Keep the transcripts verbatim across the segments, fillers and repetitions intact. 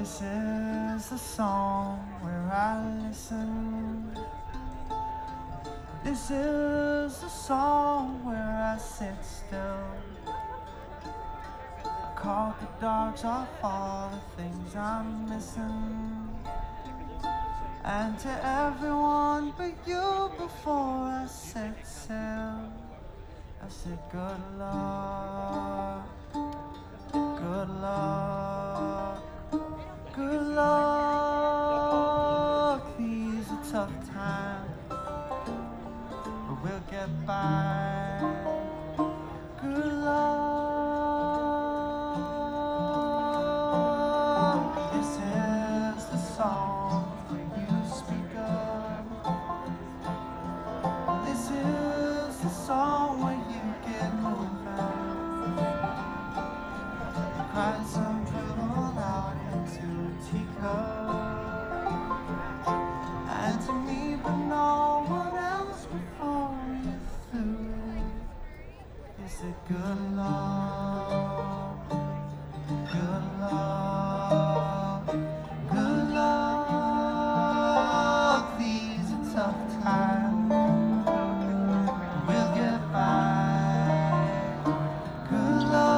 This is the song where I listen. This is the song where I sit still. I caught the dogs off all the things I'm missing. And to everyone but you before I set sail, I said good luck, good luck, good luck. These are tough times, but we'll get by. Good luck. This is the song that you speak of. This is the song where you get moving. Cry some dribble out into a teacup. And to me, but no one else before you through. You said good luck, good luck, good luck. These are tough times, we'll get by. Good luck.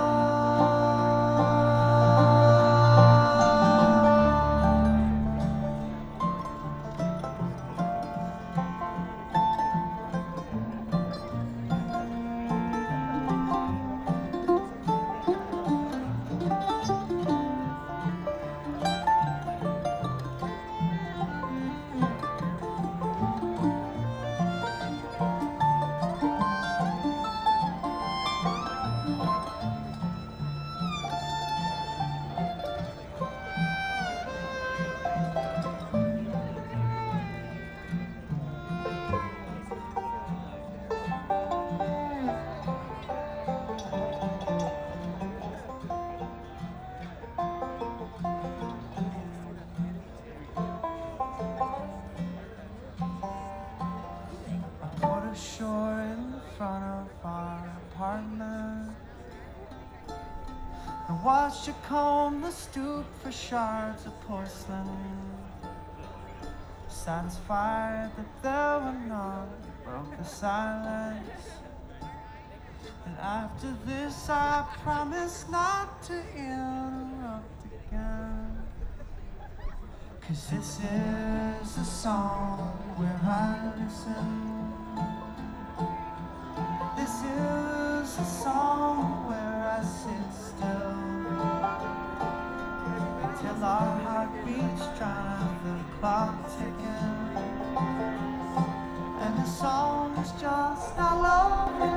Ashore in front of our apartment, and watched you comb the stoop for shards of porcelain. Satisfied that there were none, broke the silence. And after this I promise not to interrupt again. 'Cause this is the song where I listen. This is a song where I sit still until our heartbeats drive the clock ticking, and the song is just our love.